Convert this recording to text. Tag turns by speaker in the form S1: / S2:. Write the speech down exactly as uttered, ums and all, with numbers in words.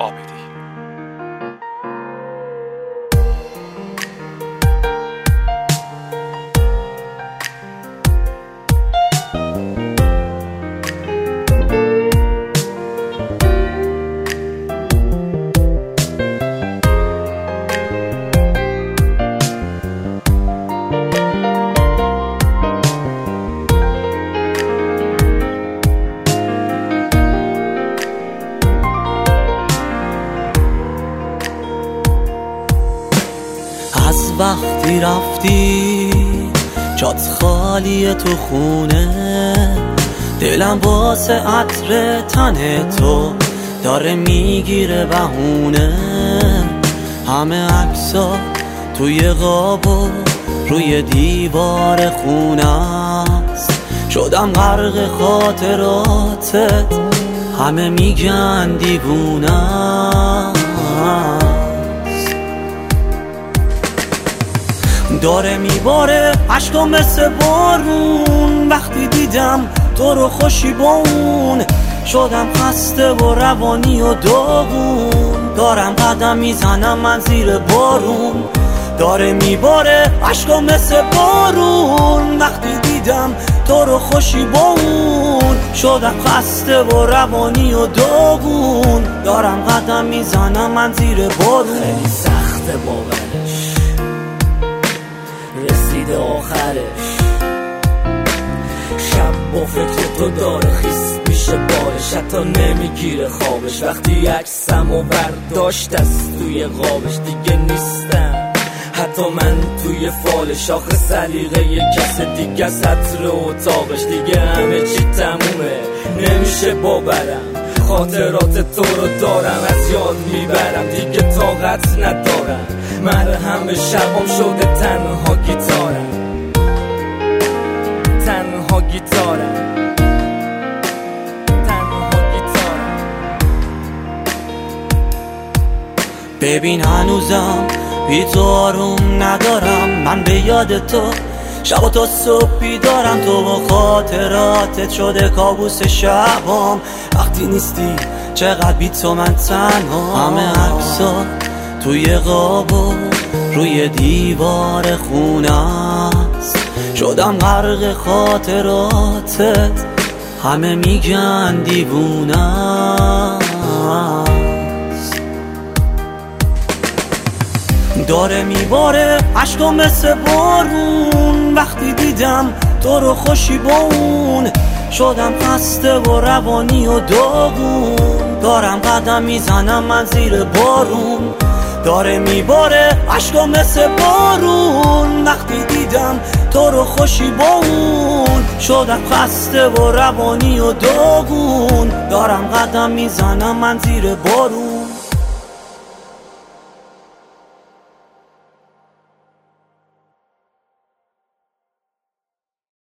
S1: عابدی.
S2: از وقتی رفتی جات خالی تو خونه، دلم واسه عطر تن تو داره میگیره بهونه. همه عکسا توی قاب و روی دیوار خونه است، شدم غرق خاطراتت، همه میگن دیوونه. داره میباره عشقا مثل بارون، وقتی دیدم تو رو خوشیبون شدم خسته و روانی و داغون. دارم قدم میزنم من زیر بارون، داره میباره عشقا مثل بارون، وقتی دیدم تو رو خوشیبون شدم خسته و روانی و داغون. دارم قدم میزنم من زیر بارون.
S3: خیلی سخته باورش، رسیده آخرش، شب با فکر تو داره خیس میشه بارش، حتی نمیگیره خوابش. وقتی عکسم و برداشت از توی قابش دیگه نیستم، حتی من توی فالش. آخه سلیقه یه کس دیگه سطر اتاقش، دیگه همه چی تمومه نمیشه باورم. خاطرات تو رو دارم از یاد میبرم، دیگه طاقت ندارم، مرهم شبام شده تنها گیتارم، تنها گیتارم، تنها گیتارم.
S2: ببین هنوزم بی تو آروم ندارم، من به یاد تو شب و تا صبح بیدارم. تو و خاطراتت شده کابوس شبام، وقتی نیستی چقدر بی تو من تنها. همه عکسا توی قاب و روی دیوار خونه است، شدم غرق خاطراتت، همه میگن دیوونه است. داره میباره عشقا مثل بارون، وقتی دیدم تو رو خوشیبون شدم خسته و روانی و داغون. دارم قدم میزنم من زیر بارون، داره میباره عشقا مثل بارون، وقتی دیدم تو رو خوشیبون شدم خسته و روانی و داغون. دارم قدم میزنم من زیر بارون.